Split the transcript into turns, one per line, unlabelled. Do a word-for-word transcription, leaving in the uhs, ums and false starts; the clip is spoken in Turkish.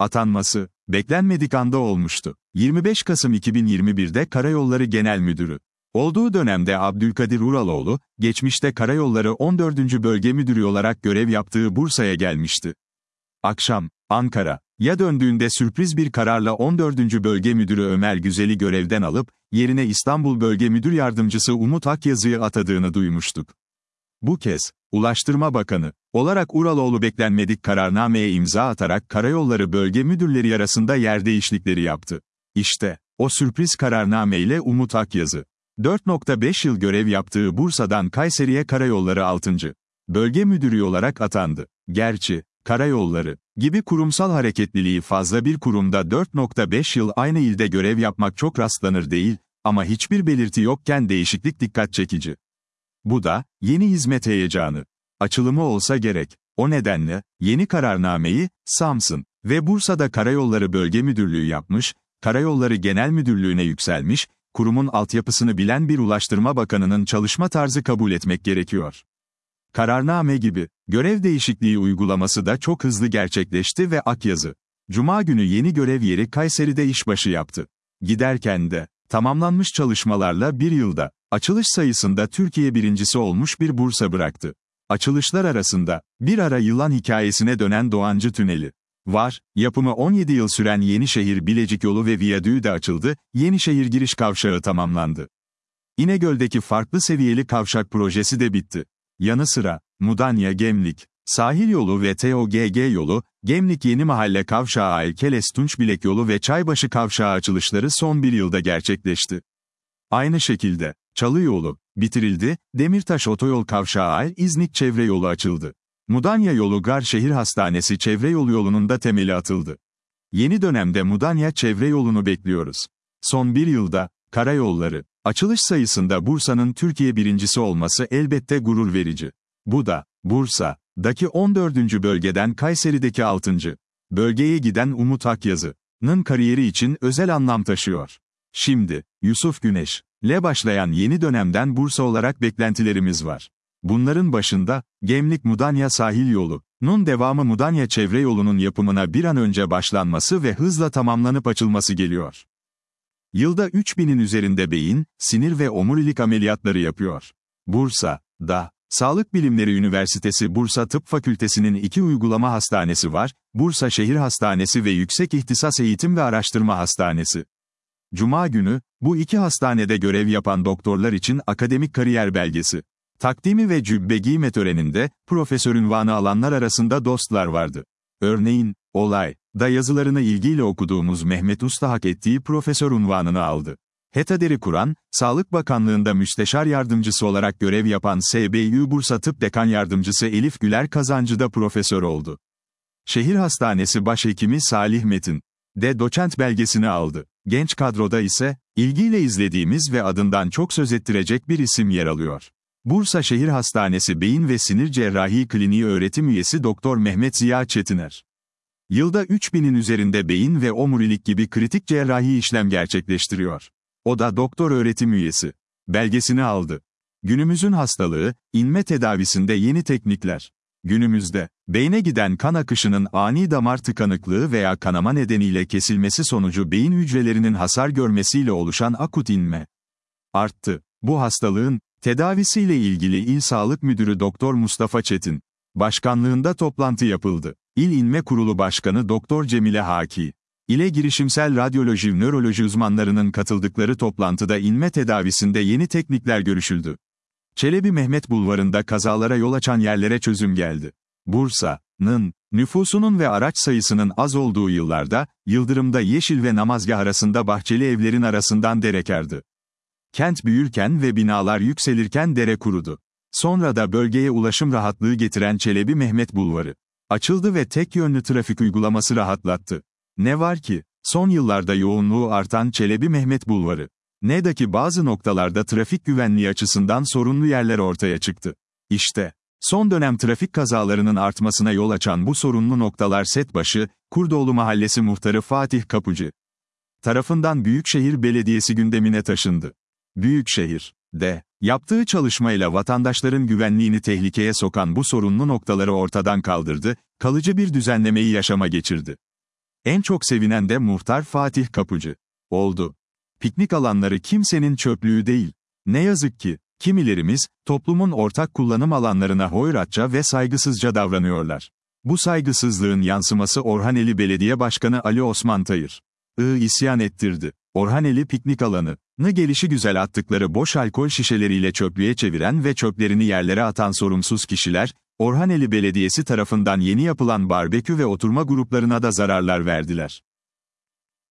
Atanması, beklenmedik anda olmuştu. yirmi beş Kasım iki bin yirmi bir'de Karayolları Genel Müdürü olduğu dönemde Abdülkadir Uraloğlu, geçmişte Karayolları on dördüncü Bölge Müdürü olarak görev yaptığı Bursa'ya gelmişti. Akşam, Ankara'ya döndüğünde sürpriz bir kararla on dördüncü Bölge Müdürü Ömer Güzel'i görevden alıp, yerine İstanbul Bölge Müdür Yardımcısı Umut Akyazı'yı atadığını duymuştuk. Bu kez, Ulaştırma Bakanı olarak Uraloğlu beklenmedik kararnameye imza atarak Karayolları Bölge Müdürleri arasında yer değişiklikleri yaptı. İşte, o sürpriz kararnameyle Umut Akyazı, dört nokta beş yıl görev yaptığı Bursa'dan Kayseri'ye Karayolları altıncı Bölge Müdürü olarak atandı. Gerçi, Karayolları gibi kurumsal hareketliliği fazla bir kurumda dört nokta beş yıl aynı ilde görev yapmak çok rastlanır değil, ama hiçbir belirti yokken değişiklik dikkat çekici. Bu da, yeni hizmet heyecanı açılımı olsa gerek. O nedenle, yeni kararnameyi, Samsun ve Bursa'da Karayolları Bölge Müdürlüğü yapmış, Karayolları Genel Müdürlüğü'ne yükselmiş, kurumun altyapısını bilen bir Ulaştırma Bakanı'nın çalışma tarzı kabul etmek gerekiyor. Kararname gibi, görev değişikliği uygulaması da çok hızlı gerçekleşti ve Akyazı, Cuma günü yeni görev yeri Kayseri'de işbaşı yaptı. Giderken de, tamamlanmış çalışmalarla bir yılda, açılış sayısında Türkiye birincisi olmuş bir Bursa bıraktı. Açılışlar arasında, bir ara yılan hikayesine dönen Doğancı Tüneli var, yapımı on yedi yıl süren Yenişehir-Bilecik yolu ve viyadüğü de açıldı, Yenişehir giriş kavşağı tamamlandı. İnegöl'deki farklı seviyeli kavşak projesi de bitti. Yanı sıra, Mudanya-Gemlik sahil yolu ve T O G G yolu, Gemlik Yeni Mahalle kavşağı Aykeles-Tunçbilek yolu ve Çaybaşı kavşağı açılışları son bir yılda gerçekleşti. Aynı şekilde, Çalı yolu bitirildi, Demirtaş Otoyol kavşağı Ay-İznik çevre yolu açıldı. Mudanya yolu Garşehir Hastanesi çevre yolu yolunun da temeli atıldı. Yeni dönemde Mudanya çevre yolunu bekliyoruz. Son bir yılda, karayolları, açılış sayısında Bursa'nın Türkiye birincisi olması elbette gurur verici. Bu da, Bursa'daki on dördüncü bölgeden Kayseri'deki altıncı bölgeye giden Umut Akyazı'nın kariyeri için özel anlam taşıyor. Şimdi, Yusuf Güneş'le başlayan yeni dönemden Bursa olarak beklentilerimiz var. Bunların başında, Gemlik-Mudanya sahil yolunun devamı Mudanya çevre yolunun yapımına bir an önce başlanması ve hızla tamamlanıp açılması geliyor. Yılda üç binin üzerinde beyin, sinir ve omurilik ameliyatları yapıyor. Bursa'da, Sağlık Bilimleri Üniversitesi Bursa Tıp Fakültesi'nin iki uygulama hastanesi var, Bursa Şehir Hastanesi ve Yüksek İhtisas Eğitim ve Araştırma Hastanesi. Cuma günü, bu iki hastanede görev yapan doktorlar için akademik kariyer belgesi takdimi ve cübbe giyme töreninde, profesör unvanı alanlar arasında dostlar vardı. Örneğin, olayda yazılarını ilgiyle okuduğumuz Mehmet Usta hak ettiği profesör unvanını aldı. HETADER'i kuran, Sağlık Bakanlığı'nda müsteşar yardımcısı olarak görev yapan S B Ü Bursa Tıp Dekan Yardımcısı Elif Güler Kazancı da profesör oldu. Şehir Hastanesi Başhekimi Salih Metin de doçent belgesini aldı. Genç kadroda ise, ilgiyle izlediğimiz ve adından çok söz ettirecek bir isim yer alıyor. Bursa Şehir Hastanesi Beyin ve Sinir Cerrahi Kliniği öğretim üyesi Doktor Mehmet Ziya Çetiner. Yılda üç binin üzerinde beyin ve omurilik gibi kritik cerrahi işlem gerçekleştiriyor. O da doktor öğretim üyesi. Belgesini aldı. Günümüzün hastalığı, inme tedavisinde yeni teknikler. Günümüzde, beyne giden kan akışının ani damar tıkanıklığı veya kanama nedeniyle kesilmesi sonucu beyin hücrelerinin hasar görmesiyle oluşan akut inme arttı. Bu hastalığın tedavisiyle ilgili İl Sağlık Müdürü Doktor Mustafa Çetin başkanlığında toplantı yapıldı. İl İnme Kurulu Başkanı Doktor Cemile Haki ile girişimsel radyoloji nöroloji uzmanlarının katıldıkları toplantıda inme tedavisinde yeni teknikler görüşüldü. Çelebi Mehmet Bulvarı'nda kazalara yol açan yerlere çözüm geldi. Bursa'nın nüfusunun ve araç sayısının az olduğu yıllarda, Yıldırım'da Yeşil ve Namazgah arasında bahçeli evlerin arasından dere akardı. Kent büyürken ve binalar yükselirken dere kurudu. Sonra da bölgeye ulaşım rahatlığı getiren Çelebi Mehmet Bulvarı açıldı ve tek yönlü trafik uygulaması rahatlattı. Ne var ki, son yıllarda yoğunluğu artan Çelebi Mehmet Bulvarı N'daki bazı noktalarda trafik güvenliği açısından sorunlu yerler ortaya çıktı. İşte, son dönem trafik kazalarının artmasına yol açan bu sorunlu noktalar Setbaşı, Kurdoğlu Mahallesi Muhtarı Fatih Kapıcı tarafından Büyükşehir Belediyesi gündemine taşındı. Büyükşehir'de yaptığı çalışmayla vatandaşların güvenliğini tehlikeye sokan bu sorunlu noktaları ortadan kaldırdı, kalıcı bir düzenlemeyi yaşama geçirdi. En çok sevinen de muhtar Fatih Kapıcı oldu. Piknik alanları kimsenin çöplüğü değil. Ne yazık ki, kimilerimiz, toplumun ortak kullanım alanlarına hoyratça ve saygısızca davranıyorlar. Bu saygısızlığın yansıması Orhaneli Belediye Başkanı Ali Osman Tayır'ı isyan ettirdi. Orhaneli piknik alanı'nı gelişigüzel attıkları boş alkol şişeleriyle çöplüğe çeviren ve çöplerini yerlere atan sorumsuz kişiler, Orhaneli Belediyesi tarafından yeni yapılan barbekü ve oturma gruplarına da zararlar verdiler.